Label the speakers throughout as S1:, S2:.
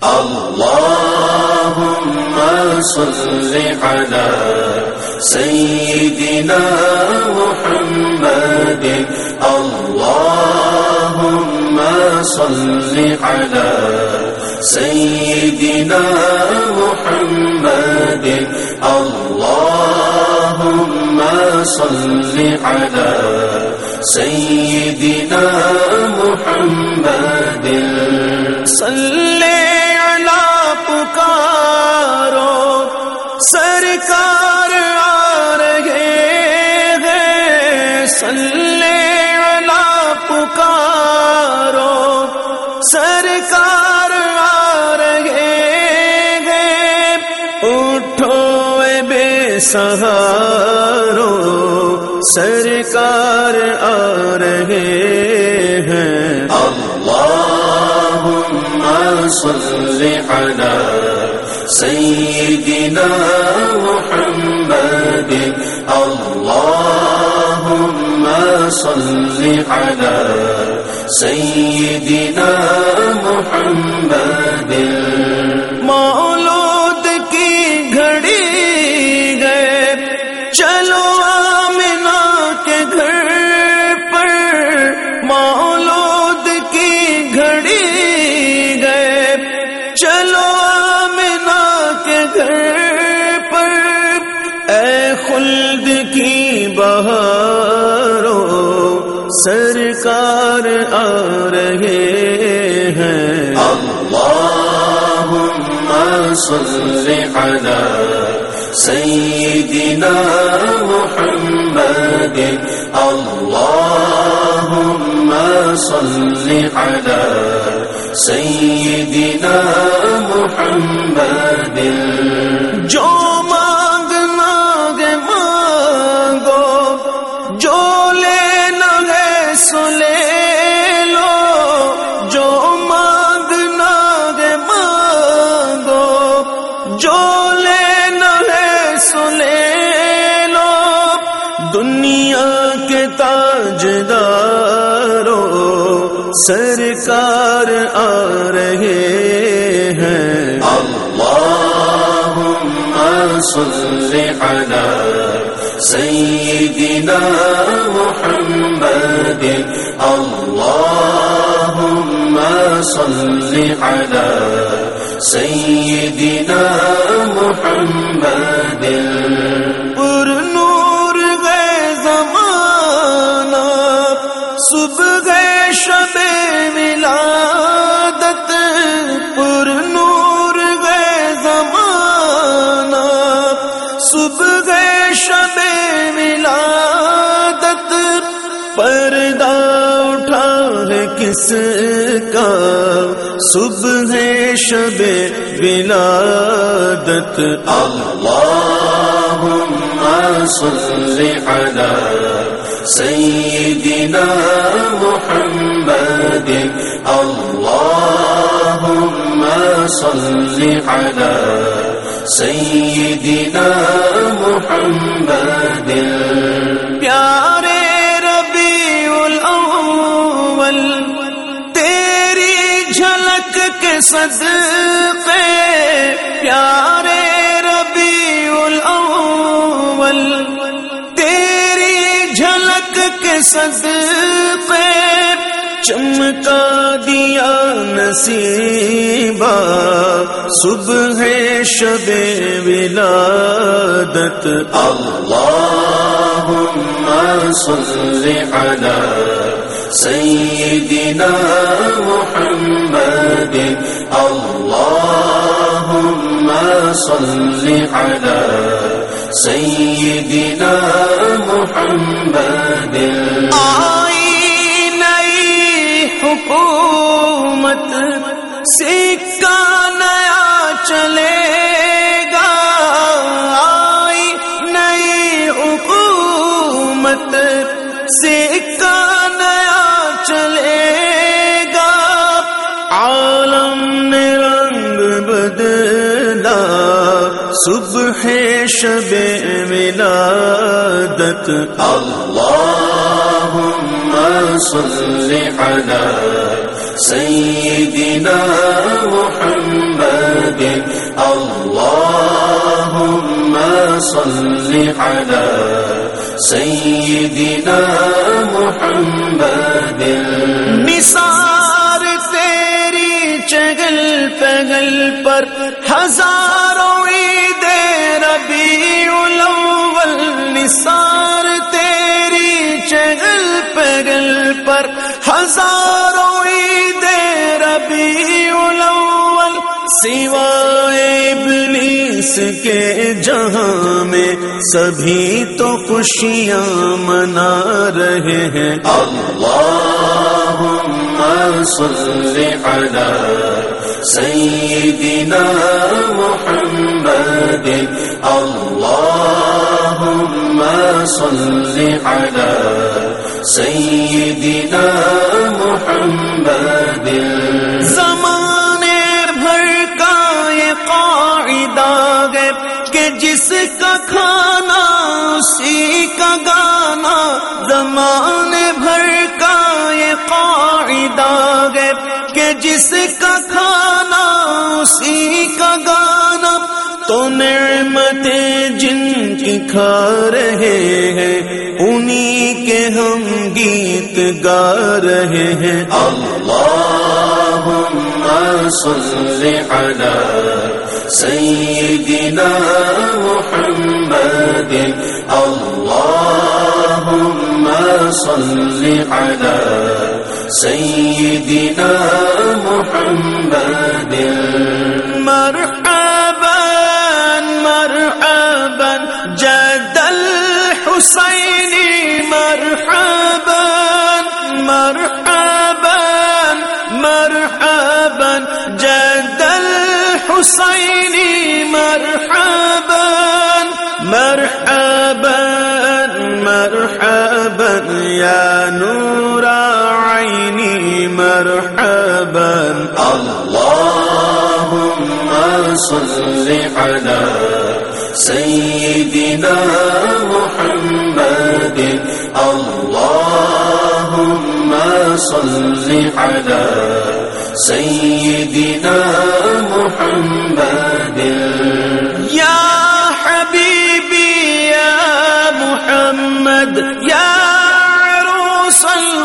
S1: اللهم صل على سيدنا محمد اللهم صل على سيدنا محمد اللهم صل على سيدنا محمد
S2: صلی علی پکارو سرکار آ رہے ہیں، صلی علی پکارو سرکار آ رہے ہیں، اٹھو اے بے سہارو سرکار آ رہے ہیں۔
S1: اللهم صل على سيدنا محمد اللهم صل على سيدنا محمد
S2: مولود کی گھڑی گئے چلو آمنہ کے گھر پر، مولود کی گھڑی گئے چلو آمنہ کے گھر پر، اے خلد کی بہاروں سرکار آ رہے ہیں۔
S1: اللهم صل على سيدنا محمد اللهم صل على سيدنا محمد
S2: جو مانگنا ہے مانگو، جو لینا ہے سو لے لو، جو مانگنا ہے مانگو، جو لینا ہے سو لے لو، دنیا کے تاجداروں سرکار آ رہے ہیں۔
S1: اللهم صل على سيدنا محمد اللهم صل على سيدنا محمد
S2: پر نور گئے زمانہ صبح گئے شب ولادت، پر نور گئے زمانہ صبح گئے شب ولادت، پردہ اٹھا ہے کس کا صبح شب ولادت۔
S1: اللهم صل على سيدنا محمد اللهم صل على سيدنا محمد
S2: پیارے ربیع الاول تیری جھلک کے صدقے، پیارے ربیع الاول تیری جھلک کے صدقے، چمکا دیا نصیبہ صبح شب ولادت۔
S1: اللهم صل على سيدنا محمد اللهم صل على سيدنا محمد
S2: حکومت سکہ نیا چلے گا، آئی نئی حکومت سکہ نیا چلے گا، عالم نے رنگ بدلا صبح شب ولادت۔
S1: اللهم صل على سيدنا محمد صل على سيدنا محمد
S2: نثار تیری چگل پگل پر ہزاروں عید ربیع الاول، نثار تیری چگل پگل پر ہزاروں عید ربیع الاول، سوائے ابلیس کے جہاں میں سبھی تو خوشیاں منا رہے ہیں۔
S1: اللهم صل على سيدنا محمد اللهم صل على سيدنا محمد
S2: زمانے بھر کا یہ قاعدہ ہے کہ جس کا کھانا اسی کا گانا، زمانے بھر کا یہ قاعدہ ہے کہ جس کا کھانا اسی کا گانا، تو نعمتیں جن کی کھا رہے ہیں انہی کے ہم گیت گا رہے ہیں۔
S1: اللهم صل على سيدنا محمد اللهم صل على سيدنا محمد
S2: مرحبا مرحبا جد الحسین، مرحبا مرحبا مرحبا جد الحسین، مرحبا مرحبا مرحبا یا نور عینی، مرحبا
S1: اللهم صل على سيدنا محمد اللهم صل على سيدنا محمد
S2: یا حبیبی یا محمد یا عروس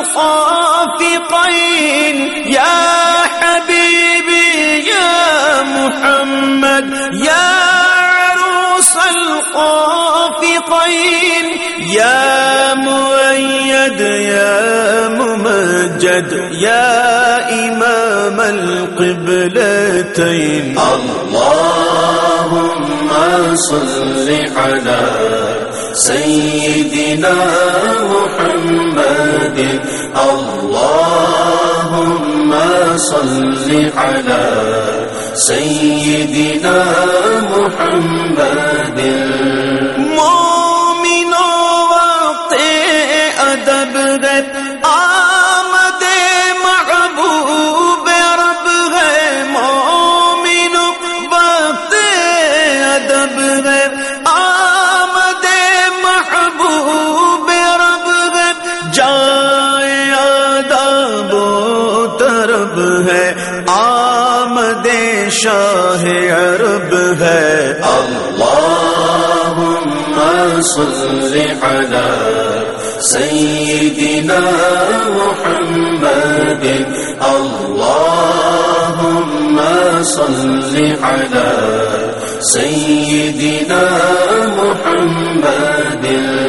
S2: الخافقین، یا حبیبی یا محمد یا عروس الخافقین، یا مؤید یا ممجد یا امام القبلتین،
S1: اللهم صل على سيدنا محمد اللهم صل على سيدنا محمد
S2: مومنوں وقت ادب ہے آمد محبوب رب ہے، مومنوں وقت ادب ہے آمد محبوب رب ہے، جائے آداب و طرب ہے آمد شاہ عرب ہے۔
S1: اللهم صل على سيدنا محمد اللهم صل على سيدنا محمد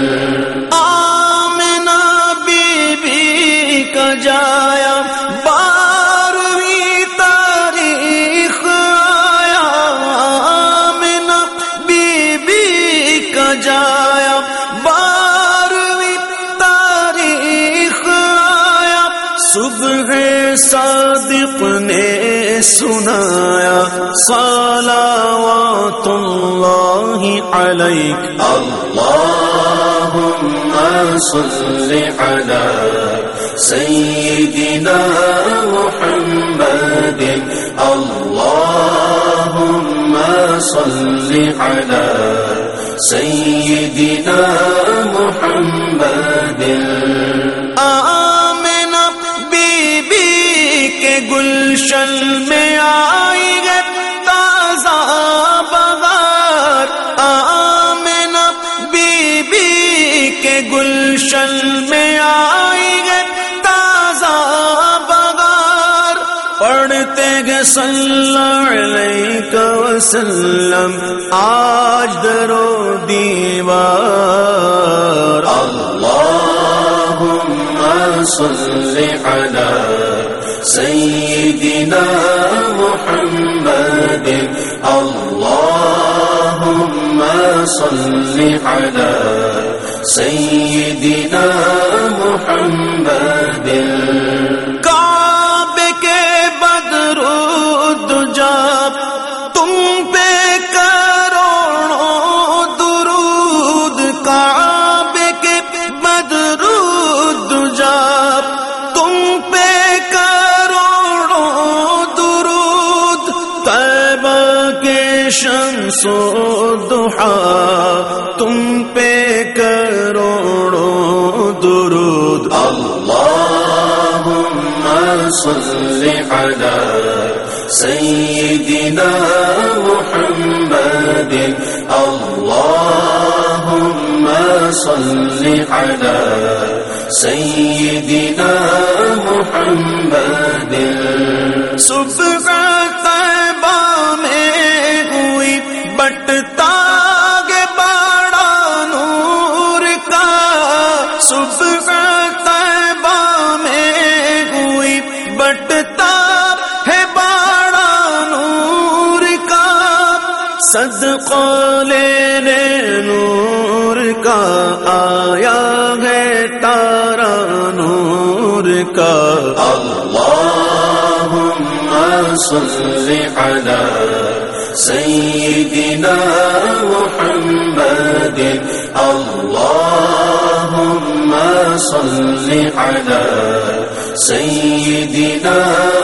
S2: آمنہ بی بی کا جایا بارہویں تاریخ آیا، آمنہ بی بی کا جایا بارہویں تاریخ آیا، صبح صادق نے سنایا صلوات اللہ علیک،
S1: اللهم صل على سيدنا محمد اللهم صل على سيدنا محمد
S2: آمنہ بی بی کے گلشن میں آئی ہے تازہ بہار، آمنہ صلی علیہ وسلم آج درو دیوار
S1: اللهم صل على سيدنا محمد اللهم صل على سيدنا محمد
S2: کعبے کے بدرود جب تم پہ کروڑوں درود کعبے کے بدرود جب تم پہ کروڑوں درود طیبہ کے شمس و ضحیٰ تم پہ کروڑوں درود
S1: اللهم صل على سيدنا محمد اللهم صل على سيدنا محمد
S2: صبح طیبہ میں ہوئی بٹتا گے بڑا نور کا صبح طیبہ میں ہوئی بٹتا ہے بڑا نور کا صدقہ لینے نور کا آیا ہے تارا نور کا
S1: اللهم صل على سيدنا محمد اللهم صل على سيدنا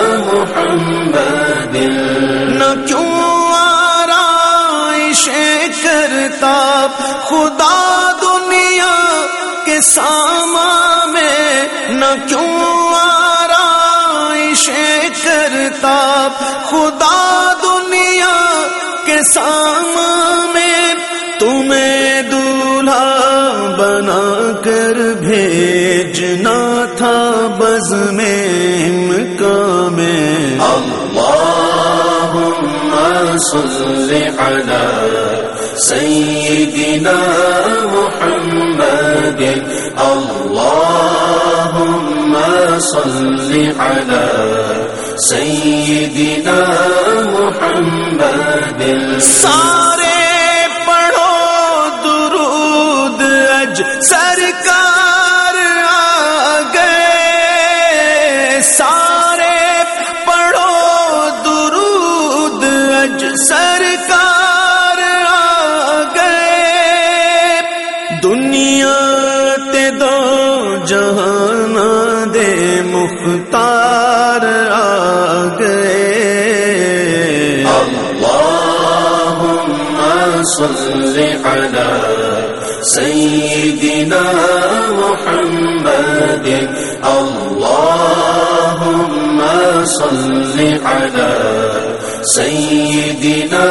S1: محمد
S2: نہ کیوں آرائش کرتا خدا دنیا کے سامان میں نہ کیوں آرائش کرتا خدا دنیا کے سامان میں تمہیں دولہا بنا کر بھیجنا تھا بزم مکہ میں
S1: اللهم صل على سيدنا محمد اللهم صل على سيدنا محمد
S2: سارے پڑھو درود اج سرکار آ گئے سارے پڑھو درود اج سرکار آ گئے دنیا تے دو جہان دے مختار آ گئے
S1: اللهم صل على سيدنا محمد اللهم صل على سيدنا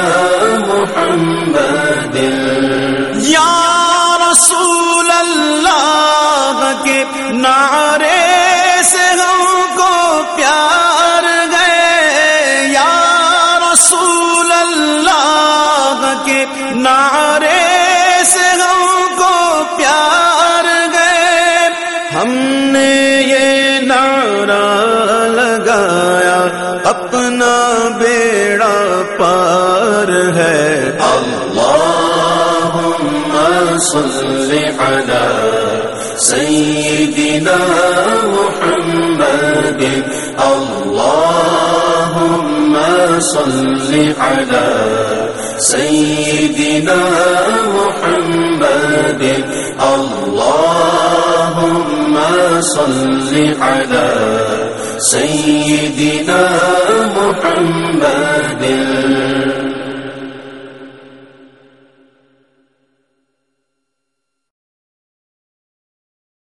S1: محمد
S2: یا رسول اللہ کے نعرے سے ہم کو پیار گئے یا رسول اللہ کے نعرے سے ہم کو پیار گئے ہم نے یہ نعرہ لگایا اپنا بیڑا پار ہے
S1: اللهم صل على سيدنا محمد اللهم صل على سيدنا محمد اللهم صل على سيدنا محمد